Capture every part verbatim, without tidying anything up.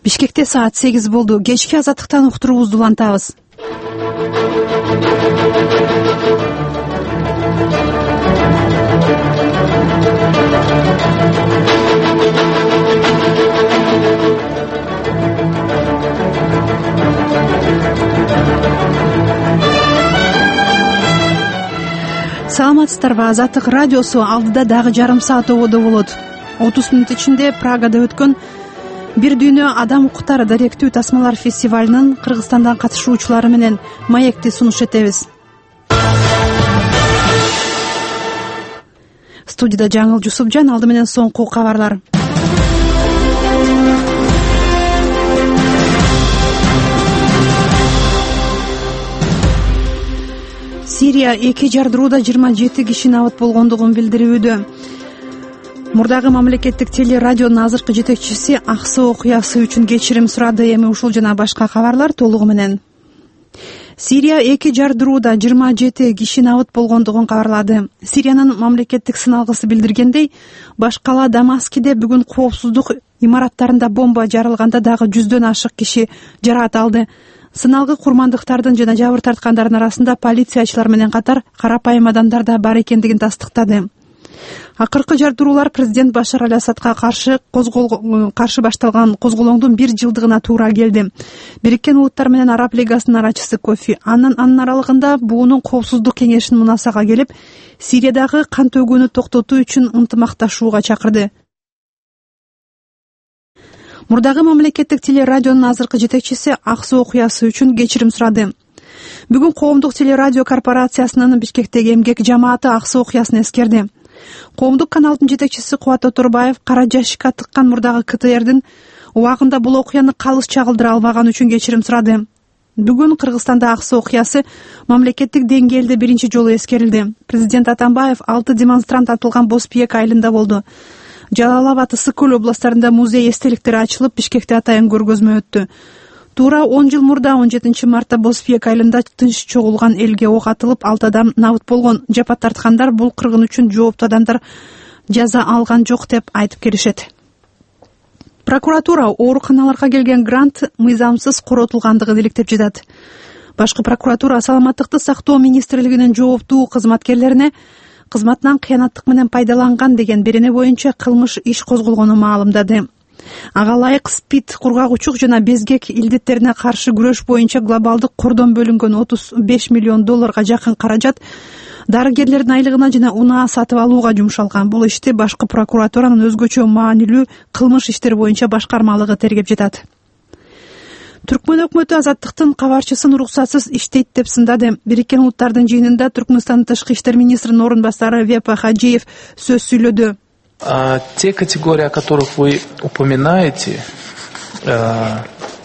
Бишкекте саат сегиз болду. Кечки азаттыктан уктуруубузду улантабыз. Саламатсыздарбы? Азаттык радиосу алдыда дагы жарым саат ободо болот. отуз мүнөт ичинде Прагада өткөн Бир дүйнө адам укуктары даректүү тасмалар фестивалынын Кыргызстандан катышуучулары менен маекти сунуш этебиз. Студияда Жаңыл Жусупжан, алды менен соңку кабарлар. Сирия эки жардырууда жыйырма жети киши абат болгондугун билдирүүдө. Мурдагы мамлекеттик телерадионун азыркы жетекчиси Аксы окуясы үчүн кечирим сурады. Эми ушул жана башка кабарлар толугу менен. Сирия эки жардырууда жыйырма жети киши абат болгондугун кабарлады. Сириянын мамлекеттик сыналгысы билдиргендей, баш кала Дамаскиде бүгүн коопсуздук имараттарында бомба жарылганда дагы жүздөн ашык киши жаракат алды. Сыналгы курмандыктардын жана жабыр тарткандардын арасында полициячылар менен катар карапайым адамдар да бар экендигин тастыктады. Акыркы жардыруулар президент Башар Аль-Асадка каршы козгол каршы башталган козголоңдун бир жылдыгына туура келди. Бириккен Улуттар менен Араб Лигасынын арачысы Кофи Аннан анын аралыгында буунун коопсуздук кеңешинин мунасага келип, Сириядагы кан төгүүнү токтотуу үчүн ынтымакташууга чакырды. Мурдагы мамлекеттик телерадионун азыркы жетекчиси Аксы окуясы үчүн кечирим сурады. Бүгүн коомдук телерадио корпорациясынын Бишкектеги эмгек жамааты Аксы окуясын эскерди. Коомдук каналдын жетекчиси Кубат Оторбаев кара жашикка тыккан мурдагы КТРдин убагында бул окуяны калыс чагылдыра албаганы үчүн кечирим сурады. Бүгүн Кыргызстанда Аксы окуясы мамлекеттик деңгээлде биринчи жолу эскерилди. Президент Атамбаев алты демонстрант атылган Боспиек айылында болду. Жалал Абад, Ысык-Көл областарында музей эстеликтери ачылып, Бишкекте атайын көргөзмө өттү. Туура он жыл мурда он жетинчи мартта Боспиек айылында тынч чогулган элге ок атылып, алты адам набыт болгон. Жапа тарткандар бул кыргын үчүн жооптуу адамдар жаза алган жок деп айтып келишет. Прокуратура ооруканаларга келген грант мыйзамсыз коротулгандыгын иликтеп жатат. Башкы прокуратура саламаттыкты сактоо министрлигинин жооптуу кызматкерлерине кызматынан кыянаттык менен пайдаланган деген берене боюнча кылмыш иш козголгонун маалымдады. Ага ылайык СПИД, кургагучук жана безгек илдеттерине каршы күрөш боюнча глобалдык кордон бөлүнгөн отуз беш миллион долларга жакын каражат дарыгерлердин айлыгына жана унаа сатып алууга жумшалган. Бул ишти башкы прокуратуранын өзгөчө маанилүү кылмыш иштери боюнча башкармалыгы тергеп жатат. Түркмөн өкмөтү азаттыктын кабарчысын уруксатсыз иштейт деп сындады. Бириккен Улуттардын жыйынында Түркмөнстандын тышкы иштер министринин орун басары Вепа Хаджиев сөз сүйлөдү. А, те категории, о которых вы упоминаете, а,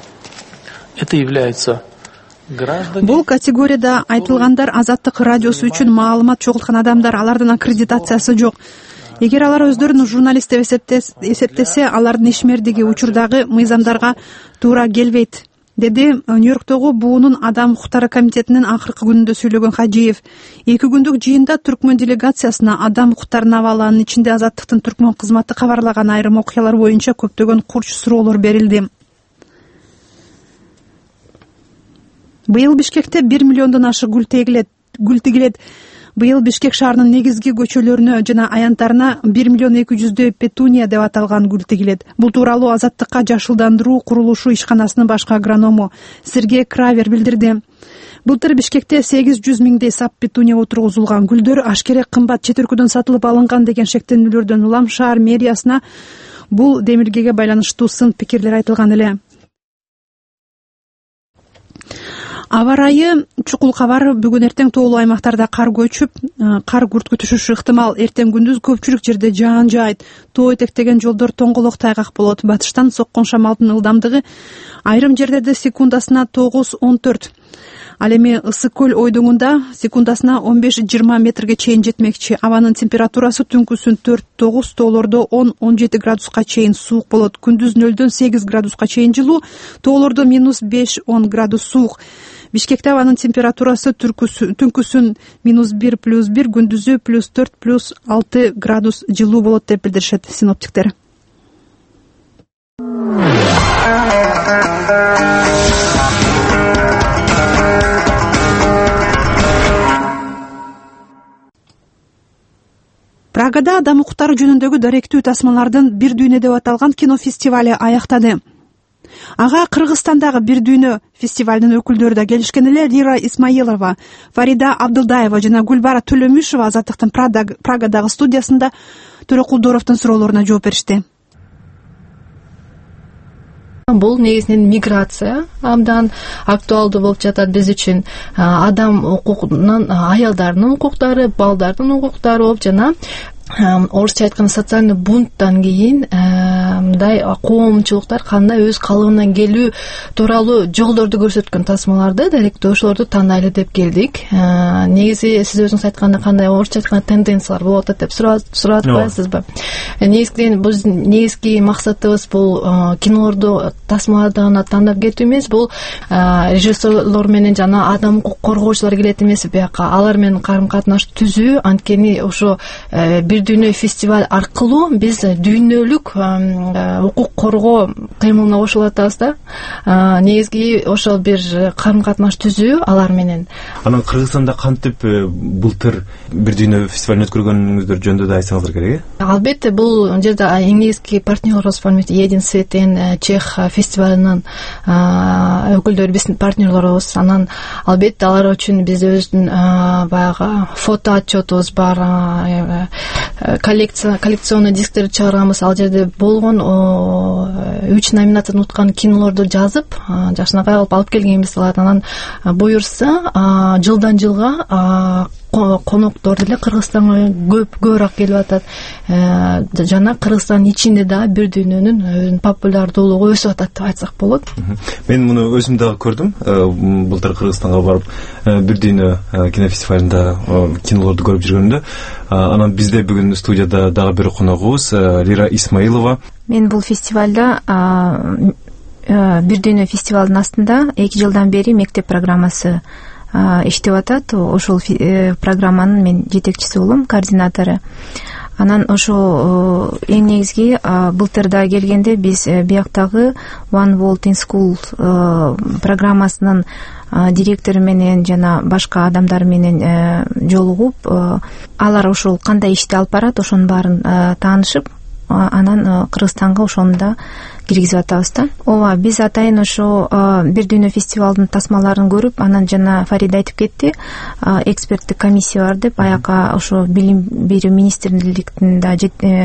это являются граждане. Бул категорияда айтылгандар азаттык радиосу үчүн маалымат чогулткан адамдар, алардын аккредитациясы жок. Эгер алар өздөрүн журналист деп эсептесе, алардын ишмердиги учурдагы мыйзамдарга туура келбейт, деди Нью-Йорктогу буунун адам укуктары комитетинин акыркы күнүндө сүйлөгөн Хаджиев. Эки күндүк жыйында Түркмөн делегациясына адам укуктарын абаланын ичинде азаттыктын Түркмөн кызматы кабарлаган айрым окуялар боюнча көптөгөн курч суроолор берилди. Быйыл Бишкекте бир миллиондон ашык гүл тегилет. Гүл тигилет. Быйыл Бишкек шаарынын негизги көчөлөрүнө жана аянттарына бир миллион эки жүздөй петуния деп аталган гүл тигилет. Бул тууралуу азаттыкка жашылдандыруу курулушу ишканасынын башкы агроному Сергей Кравер билдирди. Былтыр Бишкекте сегиз жүз миңдей сап петуния отургузулган. Гүлдөр ашкерек кымбат, чет өлкөдөн сатылып алынган деген шектенүүлөрдөн улам шаар мэриясына бул демилгеге байланыштуу сын пикирлер айтылган эле. Аба ырайы чукул кабар. Бүгүн эртең тоолуу аймактарда кар көчүп, кар күрткү түшүшү ыктымал. Эртең күндүз көпчүлүк жерде жаан жаайт. Тоо этектеген жолдор тоңголок тайгак болот. Батыштан соккон шамалдын ылдамдыгы айрым жерлерде секундасына тогуз он төрт. Ал эми Ысык-Көл ойдоңунда секундасына он беш жыйырма метрге чейин жетмекчи. Абанын температурасы түнкүсүн төрт тогуз, тоолордо он он жети градуска чейин суук болот. Күндүз нөлдөн сегиз градуска чейин жылуу, тоолордо минус беш он градус суук. Бишкекте абанын температурасы түнкүсүн минус бир плюс бир, күндүзү плюс төрт плюс алты градус жылуу болот деп билдиришет синоптиктер. Прагада адам укуктары жөнүндөгү даректүү тасмалардын бир дүйнө деп аталган кинофестивали аяктады. Ага Кыргызстандагы бир дүйнө фестивалдын өкүлдөрү да келишкен эле. Лира Исмаилова, Фарида Абдылдаева жана Гүлбара Төлөмүшова Азаттыктын Прагадагы студиясында Төрөкулдуровдун суроолоруна жооп беришти. Бул негизинен миграция абдан актуалдуу болуп жатат биз үчүн. Адам укугунан аялдардын укуктары, балдардын укуктары болуп жана орусча айтканда социальный бунттан кийин мындай коомчулуктар кандай өз калыбынан келүү тууралуу жолдорду көрсөткөн тасмаларды даректөө ошолорду тандайлы деп келдик. Негизи сиз өзүңүз айткандай кандай орусча айтканда тенденциялар болуп атат деп сурап атпайсызбы? Негизинен биздин негизги максатыбыз бул кинолорду тасмаларды гана тандап кетүү эмес, бул режиссерлор менен жана адам укук коргоочулар келет эмес бияка, алар менен карым катнаш түзүү. Анткени ошо бир дүйнө фестиваль аркылуу биз дүйнөлүк укук коргоо кыймылына кошулуп атабыз да. Негизги ошол бир карым катнаш түзүү алар менен. Анан Кыргызстанда кантип былтыр бир дүйнө фестивалын өткөргөнүңүздөр жөнүндө да айтсаңыздар керек э? Албетте, бул жерде эң негизги партнерибиз Един Светен Чех фестивалынын өкүлдөрү биздин партнерлорубуз. Анан албетте алар үчүн биз өзүбүздүн баягы фото отчетубуз бар, коллекция коллекционный дисктерди чыгарганбыз. Ал жерде болгон үч номинацияны уткан кинолорду жазып, жакшынакай кылып алып келгенбиз. Анан буюрса жылдан жылга коноктор деле Кыргызстанга көп көбүрөөк келип атат. Жана Кыргызстандын ичинде да бир дүйнөнүн өзүнүн популярдуулугу өсүп атат деп айтсак болот. Мен муну өзүм дагы көрдүм. Былтыр Кыргызстанга барып бир дүйнө кинофестивалында кинолорду көрүп жүргөндө. Анан бизде бүгүн студияда дагы бир коногубуз Лира Исмаилова. Мен бул фестивалда бир дүйнө фестивалдын астында эки жылдан бери мектеп программасы иштеп атат. Ошол программанын мен жетекчиси болом, координатору. Анан ошо эң негизги былтырда келгенде биз бияктагы One World in School программасынын директору менен жана башка адамдар менен жолугуп, алар ошол кандай ишти алып барат, ошонун баарын таанышып, анан Кыргызстанга ошону да киргизип атабыз да. Ооба, биз атайын ошо бир дүйнө фестивалдын тасмаларын көрүп, анан жана Фарида айтып кетти, эксперттик комиссия бар деп, аяка ошо билим берүү министрликтин да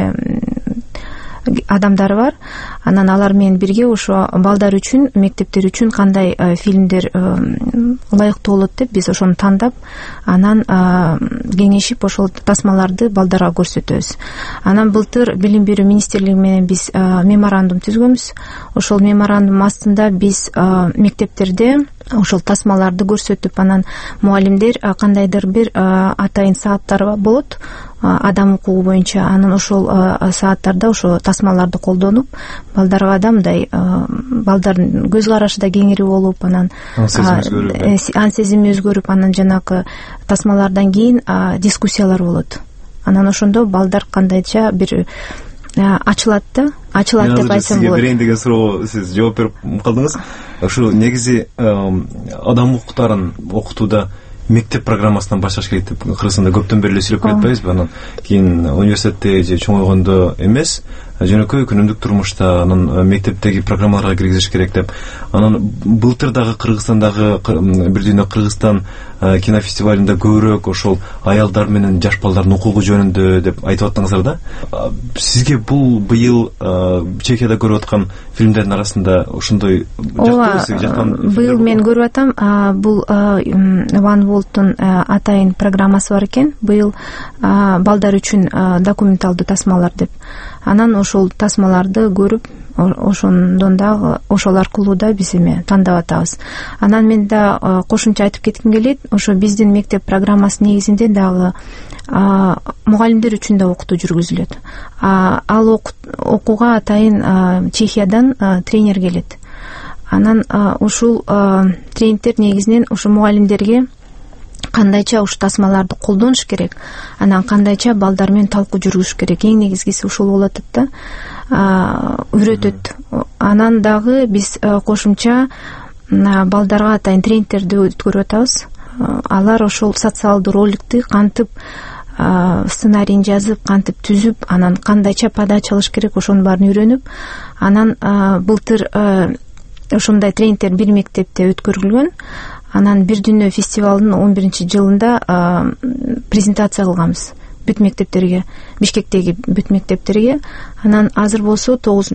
адамдары бар. Анан алар менен бирге ошо балдар үчүн, мектептер үчүн кандай фильмдер ылайыктуу болот деп биз ошону тандап, анан кеңешип ошол тасмаларды балдарга көрсөтөбүз. Анан былтыр билим берүү министрлиги менен биз меморандум түзгөнбүз. Ошол меморандум астында биз мектептерде ошол тасмаларды көрсөтүп, анан мугалимдер кандайдыр бир атайын сааттар болот адам укугу боюнча, анан ошол сааттарда ошо тасмаларды колдонуп, балдарга да мындай балдардын көз карашы да кеңири болуп, анан ан сезими өзгөрүп, анан жанагы тасмалардан кийин дискуссиялар болот. Анан ошондо балдар кандайча бир ачылат да, ачылат деп айтсам болот. Берейин деген суроо сиз жооп берип калдыңыз. Ошо негизи адам укуктарын окутууда мектеп программасынан башташ керек деп Кыргызстанда көптөн бери эле сүйлөп келатпайбызбы? Анан кийин университетте же чоңойгондо эмес, жөнөкөй күнүмдүк турмушта анан мектептеги программаларга киргизиш керек деп. Анан былтыр дагы Кыргызстандагы бир дүйнө Кыргызстан кинофестивалында көбүрөөк ошол аялдар менен жаш балдардын укугу жөнүндө деп айтып аттыңыздар да. Сизге бул быйыл Чехияда көрүп аткан фильмдердин арасында ошондой жактан? Быйыл мен көрүп атам, бул One World'тун атайын программасы бар экен. Быйыл балдар үчүн документалдуу тасмалар деп. Анан ошол тасмаларды көрүп, ошондон дагы ошол аркылуу да биз эме тандап атабыз. Анан мен да кошумча айтып кетким келет, ошо биздин мектеп программасы негизинде дагы мугалимдер үчүн да окутуу жүргүзүлөт. Ал окууга атайын Чехиядан тренер келет. Анан ушул тренерлер негизинен ушу мугалимдерге кандайча ушу тасмаларды колдонуш керек, анан кандайча балдар менен талкуу жүргүзүш керек. Эң негизгиси ушул болот да, үйрөтөт. Анан дагы биз кошумча балдарга атайын тренингтерди өткөрүп атабыз. Алар ошол социалдуу роликти кантип сценарийин жазып кантип түзүп, анан кандайча подача алыш керек, ошонун баарын үйрөнүп, анан былтыр ошондой тренингдер бир мектепте өткөрүлгөн. Анан Бир дүйнө фестивалынын он биринчи жылында презентация кылганбыз бүт мектептерге, Бишкектеги бүт мектептерге. Анан азыр болсо тогуз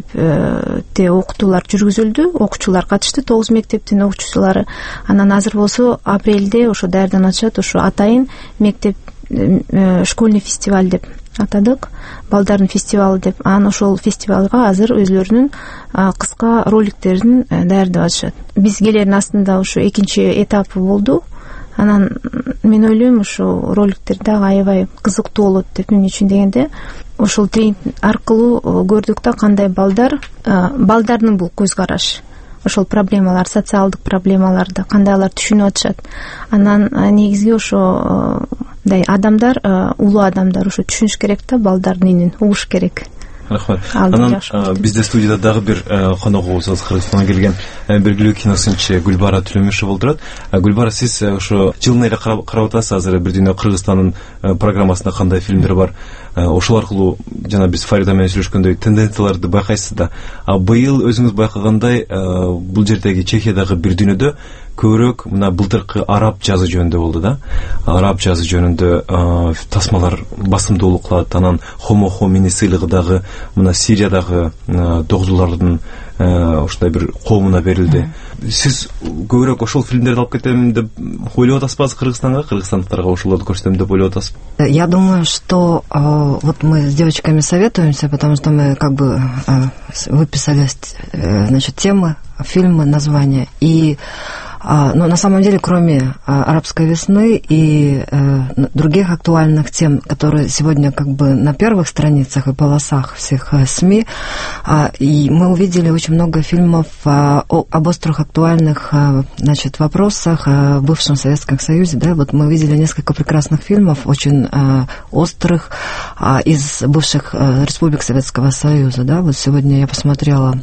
мектепте окутуулар жүргүзүлдү, окуучулар катышты, тогуз мектептин окуучулары. Анан азыр болсо апрелде ошо даярданып атышат, ошо атайын мектеп школьный фестиваль деп атадык, балдардын фестивалы деп. Анан ошол фестивалга азыр өзлөрүнүн кыска роликтерин даярдап атышат. Биз келердин астында ошо экинчи этапы болду. Анан мен ойлойм, ошо роликтер дагы аябай кызыктуу болот деп. Эмне үчүн дегенде, ошол тренинг аркылуу көрдүк да кандай балдар, балдардын бул көз карашы, ошол проблемалар, социалдык проблемаларды кандай алар түшүнүп атышат. Анан негизги ошо мындай адамдар, улуу адамдар ошо түшүнүш керек да, балдардын инин угуш керек. Рахмат. Анан бизде студияда дагы бир коногубуз Кыргызстандан келген белгилүү киносунчу Гүлбара Төлөмүшева болдурат. Гүлбара, сиз ошо жылына эле карап атасыз, азыр Бир дүйнө Кыргызстандын программасында кандай фильмдер бар, ошол аркылуу жана биз Фарида менен сүйлөшкөндөй тенденцияларды байкайсыз да. А быйыл өзүңүз байкагандай, бул жердеги Чехиядагы Бир дүйнөдө көбүрөөк мына былтыркы араб жазы жөнүндө болду да. Араб жазы жөнүндө тасмалар басымдуулуу кылат. Анан Хомо Хомини сыйлыгы дагы мына Сириядагы догдулардын ушундай бир коомуна берилди. Сиз көбүрөөк ошол фильмдерди алып кетем деп ойлоп атасызбы Кыргызстанга, кыргызстандыктарга ошолорду көрсөтөм деп ойлоп атасызбы? Я думаю, что э, вот мы с девочками советуемся, потому что мы как бы э, выписали э, значит, темы, фильмы, названия. И но на самом деле, кроме арабской весны и э, других актуальных тем, которые сегодня как бы на первых страницах и полосах всех э, СМИ, э, и мы увидели очень много фильмов э, о, об острых актуальных э, значит, вопросах э, в бывшем Советском Союзе. Да? Вот мы увидели несколько прекрасных фильмов, очень э, острых, э, из бывших э, республик Советского Союза. Да? Вот сегодня я посмотрела,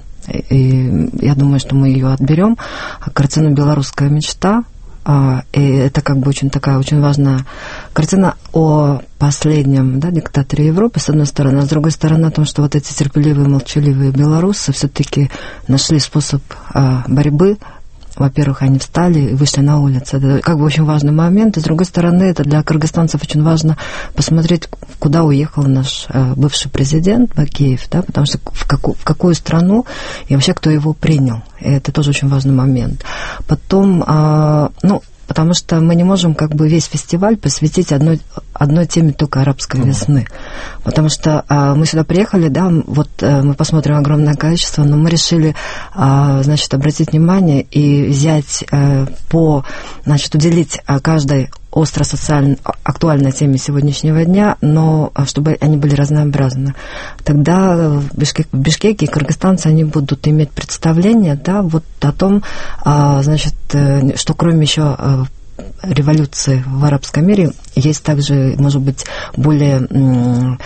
и я думаю, что мы ее отберем, картину «Белорусская мечта». И это как бы очень такая очень важная картина о последнем, да, диктаторе Европы, с одной стороны, а с другой стороны о том, что вот эти терпеливые, молчаливые белорусы все-таки нашли способ борьбы. Во-первых, они встали и вышли на улицу. Это как бы очень важный момент. И с другой стороны, это для кыргызстанцев очень важно посмотреть, куда уехал наш э, бывший президент Бакеев, да, потому что в, каку, в какую страну и вообще кто его принял. И это тоже очень важный момент. Потом, э, ну, потому что мы не можем как бы весь фестиваль посвятить одной, одной теме только арабской весны. Потому что а, мы сюда приехали, да, вот а, мы посмотрим огромное количество, но мы решили, а, значит, обратить внимание и взять а, по, значит, уделить а, каждой остро социально актуальной теме сегодняшнего дня, но чтобы они были разнообразны. Тогда в Бишкеке, в Бишкеке кыргызстанцы, они будут иметь представление, да, вот о том, а, значит, что кроме еще а, революции в арабском мире есть также, может быть, более, ну,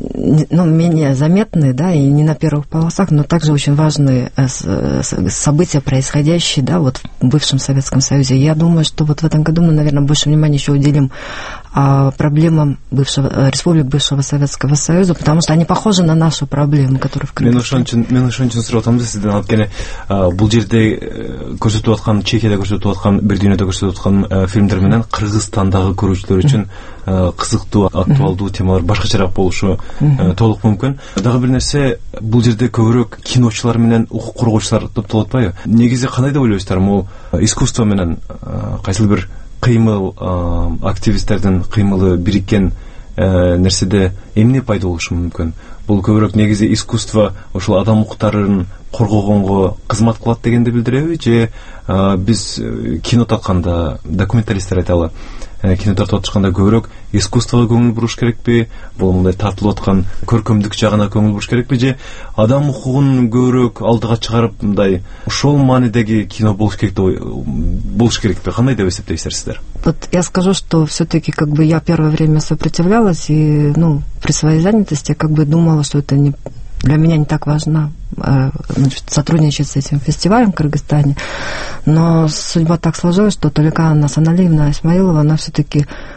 менее заметные, да, и не на первых полосах, но также очень важные события, происходящие, да, вот в бывшем Советском Союзе. Я думаю, что вот в этом году мы, наверное, больше внимания еще уделим а, проблемам бывшего, республик бывшего Советского Союза, потому что они похожи на нашу проблему, которая в Кыргызстане. Мен ошон үчүн сурап атам да сизден, анткени бул жерде көрсөтүп аткан, Чехияда көрсөтүп аткан, Бир дүйнөдө көрсөтүп аткан фильмдер менен Кыргызстандагы көрүүчүлөр үчүн кызыктуу, актуалдуу темалар башкачараак болушу толук мүмкүн. Дагы бир нерсе, бул жерде көбүрөөк киночулар менен укук коргоочулар топтолуп атпайбы? Негизи кандай деп ойлойсуздар? Могу искусство менен кайсыл бир кыймыл, активисттердин кыймылы бириккен нерседе эмне пайда болушу мүмкүн? Бул көбүрөөк негизи искусство ошол адам укуктарын коргогонго кызмат кылат дегенди билдиреби, же биз кино тартканда, документалисттер айталы, кино тартып атышканда көбүрөөк искусствого көңүл буруш керекпи, бул мындай тартылып аткан көркөмдүк жагына көңүл буруш керекпи, же адам укугун көбүрөөк алдыга чыгарып мындай ошол маанидеги кино болуш керек деп болуш керекпи? Кандай деп эсептейсиздер сиздер? Вот я скажу, что все-таки как бы я первое время сопротивлялась и, ну, при своей занятости как бы думала, что это не для меня не так важно, значит, сотрудничать с этим фестивалем в Кыргызстане, но судьба так сложилась, что Толика Анна Саналиевна Исмаилова, она все-таки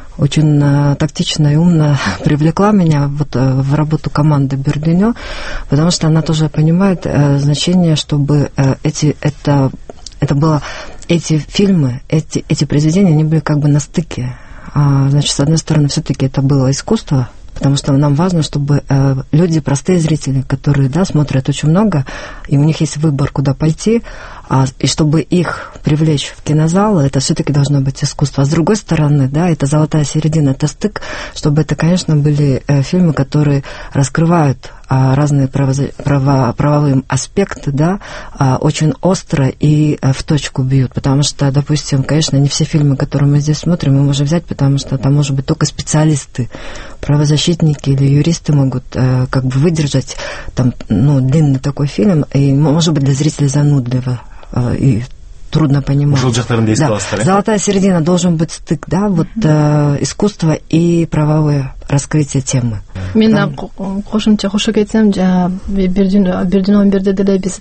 очень э, тактично и умно привлекла меня вот, э, в работу команды Бердюнё, потому что она тоже понимает э, значение, чтобы э, эти, это, это было, эти фильмы, эти, эти произведения, они были как бы на стыке. А, значит, с одной стороны, все-таки это было искусство, потому что нам важно, чтобы э, люди, простые зрители, которые, да, смотрят очень много, и у них есть выбор, куда пойти, а, и чтобы их привлечь в кинозал, это все-таки должно быть искусство. А с другой стороны, да, это золотая середина, это стык, чтобы это, конечно, были э, фильмы, которые раскрывают а, разные право, право, правовые аспекты, да, а, очень остро и а, в точку бьют, потому что, допустим, конечно, не все фильмы, которые мы здесь смотрим, мы можем взять, потому что там, может быть, только специалисты, правозащитники или юристы могут э, как бы выдержать там, ну, длинный такой фильм, и, может быть, для зрителей занудливо э, и трудно понимать. Да. Золотая середина, должен быть стык, да, вот э, искусство и правовое раскрытие темы. Мен да кошумча кошо кетсем, Бердюнө берде деле биз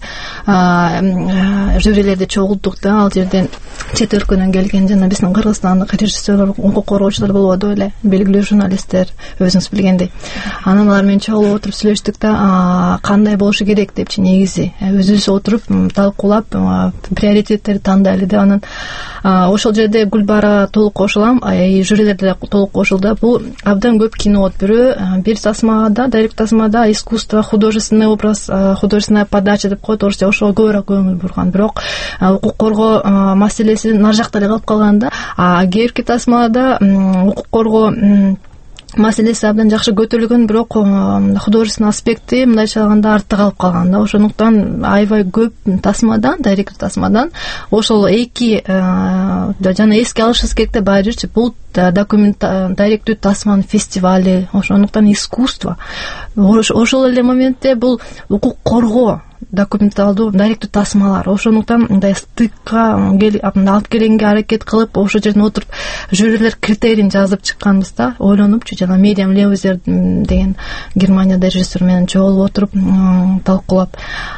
жюрилерде чогулдук да, ал жерден чет өлкөнөн келген жана биздин кыргызстандык режиссерлор, укук коргоочулар болуп эле, белгилүү журналисттер, өзүңүз билгендей. Анан алар менен чогулуп отуруп сүйлөштүк да, кандай болушу керек депчи негизи. Өзүбүз отуруп талкуулап приоритеттерди тандайлы деп, анан ошол жерде Гүлбара толук кошулам, и жюрилерде толук кошулду. Бул абдан көп кино от бирөө, бир тасмада, дайрект тасмада искусство, художественный образ, художественная подача деп коет, орусча ошого көбүрөөк көңүл бурган. Бирок укук коргоо маселеси нар жакта эле калып калган да. А кээинки тасмада укук коргоо маселеси абдан жакшы көтөрүлгөн, бирок художественный аспекти мындайча алганда артта калып калган да. Ошондуктан аябай көп тасмадан, дайрект тасмадан ошол эки жана эске алышыбыз керек да, баары бул документ дайректүү тасманын фестивали, ошондуктан искусство. Ошол эле моментте бул укук коргоо документалдуу дайректүү тасмалар, ошондуктан мындай стыкка алып келгенге аракет кылып, ошол жерден отуруп жюрилер критерийин жазып чыкканбыз да, ойлонупчу. Жана Мириам Леузер деген Германияда режиссер менен чогулуп отуруп талкуулап,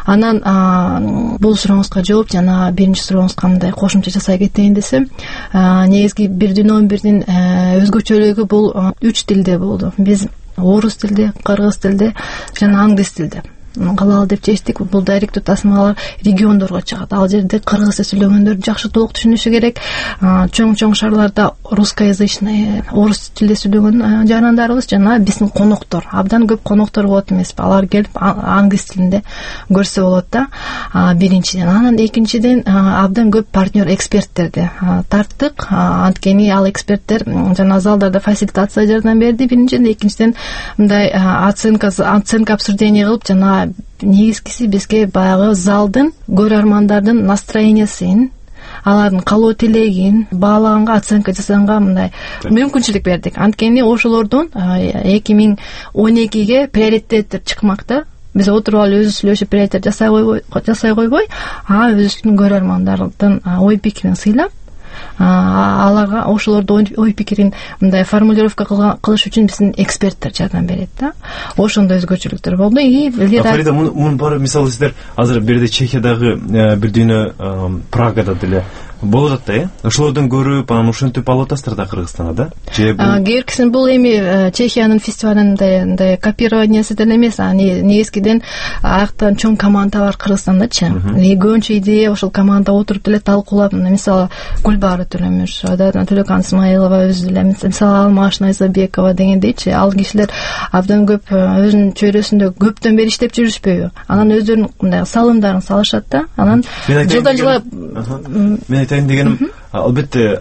анан бул сурооңузга жооп, жана биринчи сурооңузга мындай кошумча жасай кетейин десем, негизги Бердюнө бирдин өзгөчөлүгү бул үч тилде болду. Биз орус тилде, кыргыз тилде жана англис тилде калалы деп чечтик. Бул дайректүү тасмалар региондорго чыгат. Ал жерде кыргызча сүйлөгөндөр жакшы толук түшүнүшү керек. Чоң-чоң шаарларда русскоязычный, орус тилде сүйлөгөн жарандарыбыз жана биздин коноктор, абдан көп коноктор болот эмеспи? Алар келип англис тилинде көрсө болот да. Биринчиден, анан экинчиден абдан көп партнер эксперттерди тарттык. Анткени ал эксперттер жана залдарда фасилитация жардам берди биринчиден, экинчиден мындай оценка оценка обсуждение кылып, жана негизгиси бизге баягы залдын, көрөрмандардын настроениясын, алардын калоо тилегин баалаганга, оценка жасаганга мындай мүмкүнчүлүк бердик. Анткени ошолордун эки миң он экиге приоритеттер чыкмак да. Биз отуруп алып өзүбүз сүйлөшүп приоритет жасай койбой, жасай койбой, а өзүбүздүн көрөрмандардын ой пикирин сыйлап, аларга ошолорду ой пикирин мындай формулировка кылыш үчүн биздин эксперттер жардам берет да. Ошондой өзгөчөлүктөр болду. И Фарида, мунун баары мисалы сиздер азыр берде Чехиядагы Бердюнө Прагада деле болуп атат да, э? Ошолордон көрүп, анан ушинтип алып атасыздар да Кыргызстанга да? Же бул Герксин бул эми Чехиянын фестивалында копированиясы деле эмес, а негизгиден аяктан чоң команда бар Кыргызстандачы. И көбүнчө идея ошол команда отуруп деле талкуулап, мисалы Гүлбара Төлөмүшова, Төлөкан Исмаилова өзү деле, мисалы Алмаш Найзабекова дегендейчи, ал кишилер абдан көп өзүнүн чөйрөсүндө көптөн бери иштеп жүрүшпөйбү? Анан өздөрүнүн мындай салымдарын салышат да. Анан жылдан жылга айтайын дегеним, албетте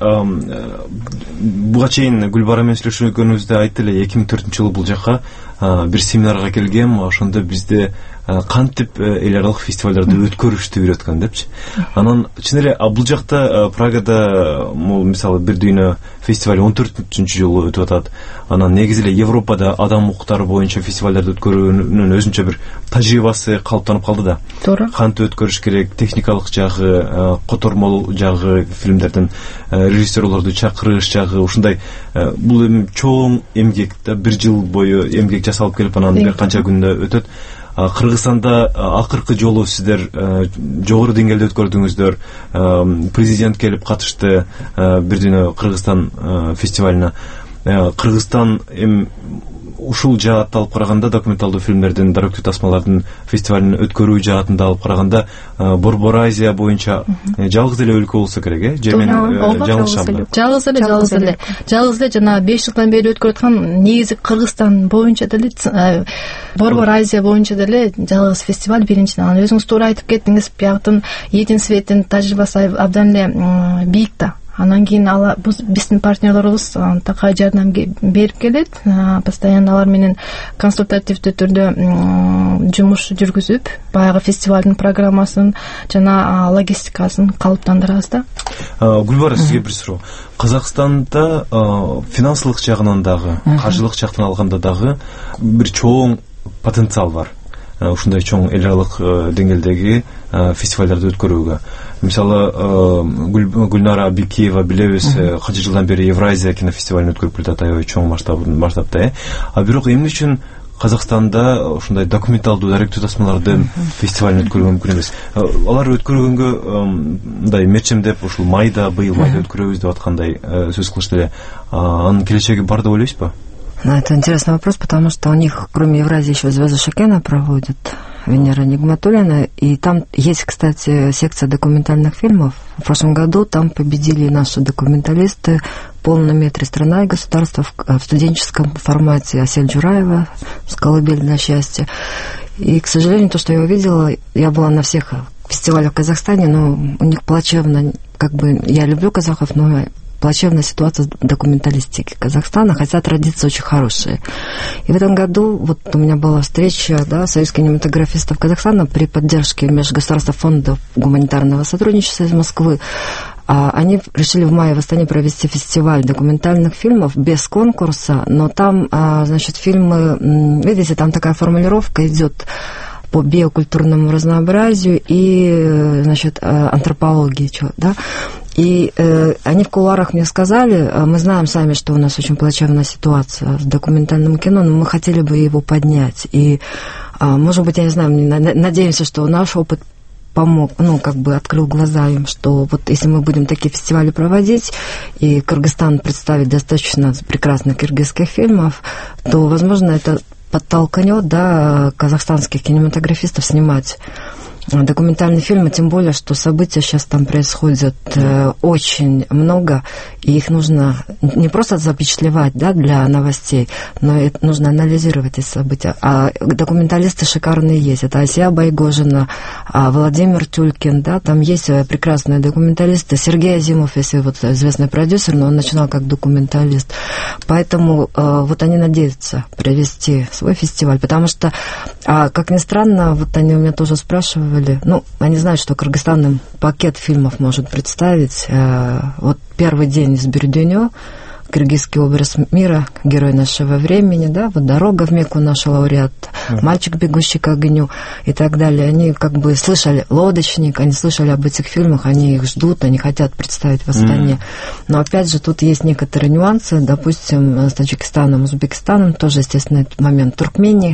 буга чейин Гүлбара менен сүйлөшкөнүбүздө айтты эле, эки миң төртүнчү жылы бул жака бир семинарга келгем, ошондо бизде кантип эл аралык фестивалдарды өткөрүштү үйрөткөн депчи. Анан чын эле бул жакта Прагада могу мисалы Бердюнө фестивали он төртүнчү жолу өтүп атат. Анан негизи эле Европада адам укуктары боюнча фестивалдарды өткөрүүнүн өзүнчө бир тажрыйбасы калыптанып калды да. Туура. Кантип өткөрүш керек, техникалык жагы, котормол жагы, фильмдердин режиссерлорду чакырыш жагы, ушундай бул эми чоң эмгек да, бир жыл бою эмгек жасалып келип, анан бир канча күндө өтөт. Кыргызстанда акыркы жолу сиздер жогору деңгээлде өткөрдүңүздөр, президент келип катышты Бердюнө Кыргызстан фестивалына. Кыргызстан эм ушул жаатта алып караганда документалдуу фильмдердин, даректүү тасмалардын фестивалын өткөрүү жаатында алып караганда Борбор Азия боюнча жалгыз эле өлкө болсо керек, э? Же мен жаңылышамбы? Жалгыз эле, жалгыз эле. Жалгыз эле жана беш жылдан бери өткөрүп аткан негизи Кыргызстан боюнча деле Борбор Азия боюнча деле жалгыз фестиваль биринчиден. Анан өзүңүз туура айтып кеттиңиз, бияктын Един Светтин тажрыйбасы абдан эле бийик да. Анан кийин ала биздин партнерлорубуз такай жардам берип келет. Постоянно алар менен консультативдүү түрдө жумуш жүргүзүп, баягы фестивалдын программасын жана логистикасын калыптандырабыз да. Гүлбара, сизге бир суроо. Казакстанда финансылык жагынан дагы, каржылык жактан алганда дагы бир чоң потенциал бар. Ушундай чоң эл аралык деңгээлдеги фестивалдарды өткөрүүгө. Мисалы, Гүлнара Абикеева билебиз, канча жылдан бери Евразия кинофестивалын өткөрүп келатат, аябай чоң масштабта. А бирок эмне үчүн Казакстанда ушундай документалдуу даректүү тасмалардын фестивалын өткөрүүгө мүмкүн эмес? Алар өткөргөнгө мындай мерчемдеп, ушул майда, быйыл майда өткөрөбүз деп аткандай сөз кылышты эле. Анын келечеги бар деп ойлойсузбу? Это интересный вопрос, потому что у них, кроме Евразии, еще Звезда Шакена проводит, Венера Нигматуллина, и там есть, кстати, секция документальных фильмов. В прошлом году там победили наши документалисты в полном метре «Страна и государство» в студенческом формате. Асель Джураева с «Колыбель для счастья». И, к сожалению, то, что я увидела, я была на всех фестивалях в Казахстане, но у них плачевно, как бы, я люблю казахов, но плачевная ситуация документалистики Казахстана, хотя традиции очень хорошие. И в этом году вот у меня была встреча, да, Союз кинематографистов Казахстана при поддержке Межгосударственного фонда гуманитарного сотрудничества из Москвы. Они решили в мае в Астане провести фестиваль документальных фильмов без конкурса, но там, значит, фильмы, видите, там такая формулировка идет по биокультурному разнообразию и, значит, антропологии, да. И э, они в кулуарах мне сказали, мы знаем сами, что у нас очень плачевная ситуация с документальным кино, но мы хотели бы его поднять. И, э, может быть, я не знаю, надеемся, что наш опыт помог, ну, как бы открыл глаза им, что вот если мы будем такие фестивали проводить, и Кыргызстан представит достаточно прекрасных киргизских фильмов, то, возможно, это подтолкнет, да, казахстанских кинематографистов снимать документальные фильмы, тем более, что события сейчас там происходят э, очень много, и их нужно не просто запечатлевать, да, для новостей, но и нужно анализировать эти события. А документалисты шикарные есть. Это Асия Байгожина, Владимир Тюлькин, да, там есть прекрасные документалисты. Сергей Азимов, если вот известный продюсер, но он начинал как документалист. Поэтому э, вот они надеются провести свой фестиваль, потому что, э, как ни странно, вот они у меня тоже спрашивали, ну, они знают, что Кыргызстан им пакет фильмов может представить. Вот первый день из Бирюденё, киргизский образ мира, герой нашего времени, да, вот «Дорога в Мекку», наш лауреат, «Мальчик, бегущий к огню» и так далее. Они как бы слышали «Лодочник», они слышали об этих фильмах, они их ждут, они хотят представить в Астане. Но опять же, тут есть некоторые нюансы, допустим, с Таджикистаном, Узбекистаном, тоже, естественно, этот момент, Туркмении,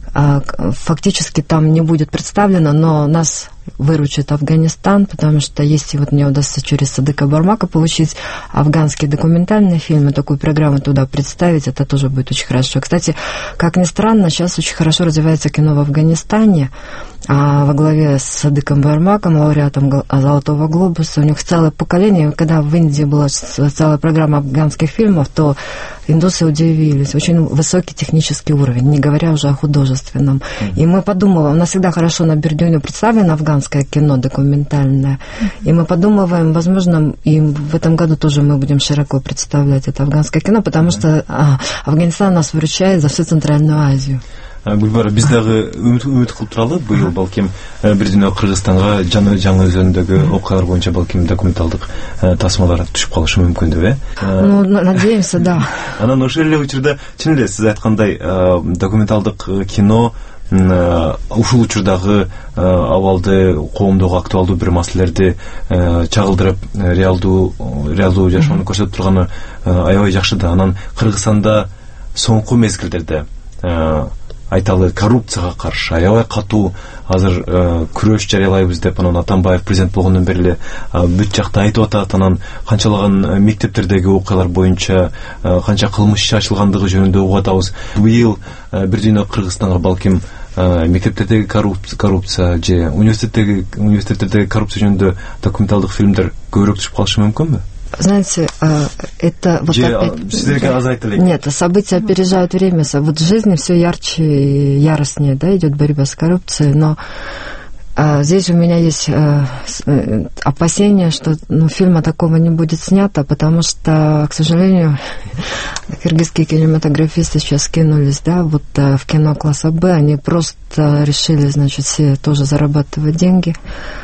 фактически там не будет представлено, но нас выручит Афганистан, потому что если вот мне удастся через Садыка Бармака получить афганские документальные фильмы, такую программу туда представить, это тоже будет очень хорошо. Кстати, как ни странно, сейчас очень хорошо развивается кино в Афганистане, а во главе с Садыком Бармаком, лауреатом Золотого глобуса, у них целое поколение. Когда в Индии была целая программа афганских фильмов, то индусы удивились. Очень высокий технический уровень, не говоря уже о художественном. Mm-hmm. И мы подумываем, у нас всегда хорошо на Бердюне представлено афганское кино документальное, mm-hmm. и мы подумываем, возможно, и в этом году тоже мы будем широко представлять это афганское кино, потому mm-hmm. что а, Афганистан нас выручает за всю Центральную Азию. Гүлбара, біз дағы үміт қылып тұралы, бұйыл балкем бірден Қырғызстанға жаңы жаңы өзендегі оқиғалар бойынша балкем документалдық тасмалар түсіп қалышы мүмкін деп, э? Ну, надеемся, да. Анан ошол эле учурда, чын эле сиз айткандай, документалдык кино ушул учурдагы абалды, коомдогу актуалдуу бир маселелерди чагылдырып, реалдуу реалдуу жашоону көрсөтүп турганы аябай жакшы да. Анан Кыргызстанда соңку мезгилдерде айталы коррупцияга каршы аябай катуу азыр күрөш жарыялайбыз деп анан Атамбаев президент болгондон бери эле бүт жакта айтып атат. Анан канчалаган мектептердеги окуялар боюнча канча кылмыш иши ачылгандыгы жөнүндө угуп атабыз. Быйыл бир дүйнө Кыргызстанга балким мектептердеги коррупция же университеттеги университеттердеги коррупция жөнүндө документалдык фильмдер көбүрөөк түшүп калышы мүмкүнбү? Знаете, это вот опять... Нет, события опережают время. Вот в жизни все ярче и яростнее, да, идет борьба с коррупцией, но а, здесь у меня есть а, опасение, что ну, фильма такого не будет снято, потому что, к сожалению, кыргызские кинематографисты сейчас скинулись, да, вот а, в кино класса Б, они просто решили, значит, все тоже зарабатывать деньги.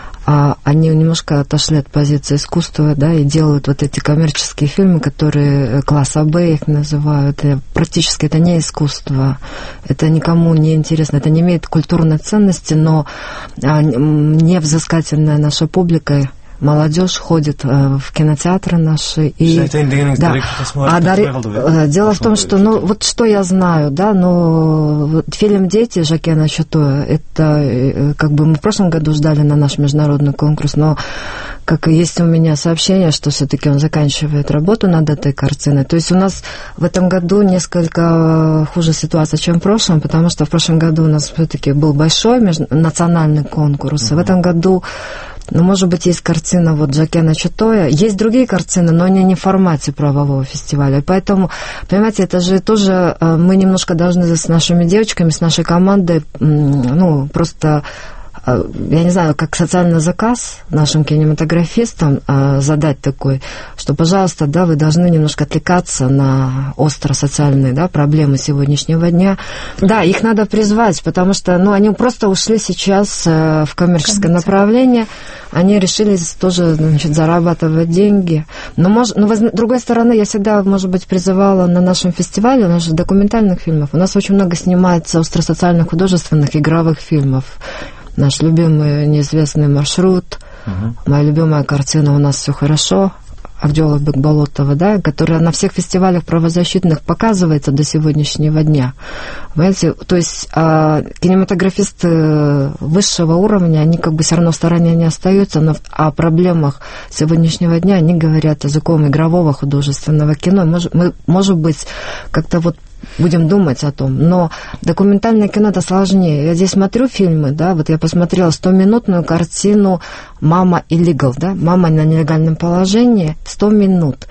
А они немножко отошли от позиции искусства, да, и делают вот эти коммерческие фильмы, которые класса Б их называют. И практически это не искусство, это никому не интересно, это не имеет культурной ценности, но невзыскательная наша публика, молодежь ходит в кинотеатры наши. И, да, а дари... Дело в том, что, ну, вот что я знаю, да, ну, вот фильм «Дети» Жакена Чотоя, это, как бы, мы в прошлом году ждали на наш международный конкурс, но, как есть у меня сообщение, что все-таки он заканчивает работу над этой картиной. То есть у нас в этом году несколько хуже ситуация, чем в прошлом, потому что в прошлом году у нас все-таки был большой национальный конкурс, и в этом году, ну, может быть, есть картина вот Жакена Чотоя. Есть другие картины, но они не в формате правового фестиваля. Поэтому, понимаете, это же тоже мы немножко должны с нашими девочками, с нашей командой, ну, просто, я не знаю, как социальный заказ нашим кинематографистам задать такой, что, пожалуйста, да, вы должны немножко отвлекаться на остро-социальные, да, проблемы сегодняшнего дня. Да, их надо призвать, потому что, ну, они просто ушли сейчас в коммерческое направление, они решили тоже, значит, зарабатывать деньги. Но, может, но, с другой стороны, я всегда, может быть, призывала на нашем фестивале, у нас же документальных фильмов, у нас очень много снимается остросоциальных художественных игровых фильмов. Наш любимый «Неизвестный маршрут», uh-huh. моя любимая картина «У нас все хорошо», Авдёла Бекболотова, да, которая на всех фестивалях правозащитных показывается до сегодняшнего дня. Понимаете, то есть а, кинематографисты высшего уровня, они как бы все равно в стороне не остаются, но о проблемах сегодняшнего дня они говорят языком игрового художественного кино. Может, мы, может быть, как-то вот будем думать о том. Но документальное кино это сложнее. Я здесь смотрю фильмы, да, вот я посмотрела стоминутную картину «Мама illegal», да, «Мама на нелегальном положении», сто минут.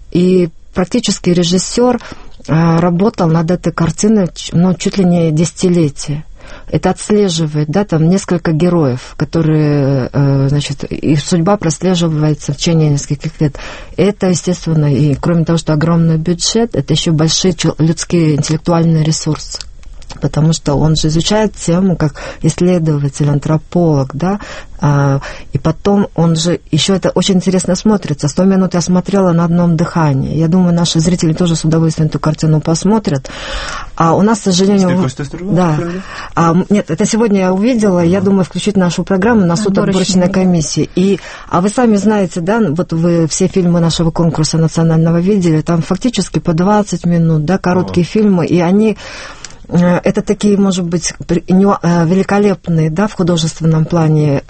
И практически режиссер а, работал над этой картиной, ну, чуть ли не десятилетие. Это отслеживает, да, там несколько героев, которые, э, значит, их судьба прослеживается в течение нескольких лет. Это, естественно, и кроме того, что огромный бюджет, это еще большие людские интеллектуальные ресурсы. Потому что он же изучает тему как исследователь, антрополог, да, а, и потом он же еще это очень интересно смотрится. Сто минут я смотрела на одном дыхании. Я думаю, наши зрители тоже с удовольствием эту картину посмотрят. А у нас, к сожалению, да, а, нет, это сегодня я увидела. Я думаю включить нашу программу на суд отборочной комиссии. И, а вы сами знаете, да, вот вы все фильмы нашего конкурса национального видели, там фактически по двадцать минут, да, короткие О. фильмы, и они это такие, может быть, великолепные, да, в художественном плане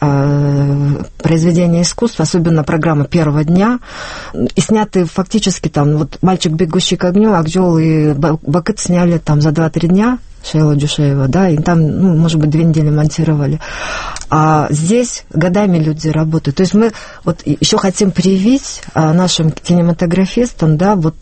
произведения искусства, особенно программа первого дня, и сняты фактически там, вот «Мальчик, бегущий к огню», «Акжол» и «Бакыт» сняли там за два-три дня, Шейла Дюшеева, да, и там, ну, может быть, две недели монтировали. А здесь годами люди работают. То есть мы вот еще хотим привить нашим кинематографистам, да, вот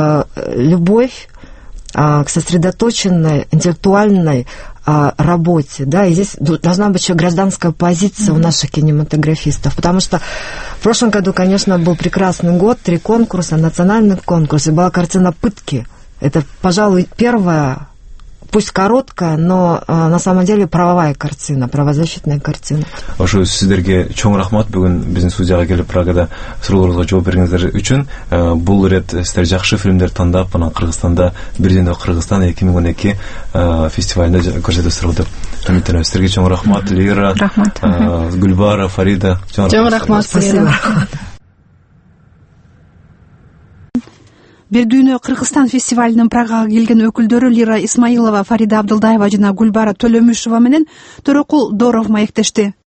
любовь к сосредоточенной интеллектуальной а, работе, да, и здесь должна быть еще гражданская позиция mm-hmm. у наших кинематографистов, потому что в прошлом году, конечно, был прекрасный год, три конкурса, национальный конкурс, и была картина «Пытки». Это, пожалуй, первая, пусть короткая, но а, на самом деле правовая картина, правозащитная картина. Ошо сиздерге чоң рахмат, бүгүн биздин студияга келип Прагада суроолорго жооп бергениңиздер үчүн. Бул ирет сиздер жакшы фильмдер тандап, анан Кыргызстанда бирден Кыргызстан эки миң он эки фестивалында көрсөтөсүздөр деп үмүттөнөбүз. Сиздерге чоң рахмат, Лира, рахмат. Гүлбара, Фарида, чоң рахмат. Спасибо. бир дүйнө Кыргызстан фестивалынын Прагага келген өкүлдөрү Лира Исмаилова, Фарида Абдылдаева жана Гүлбара Төлөмүшова менен Төрөкул Дооров маектешти.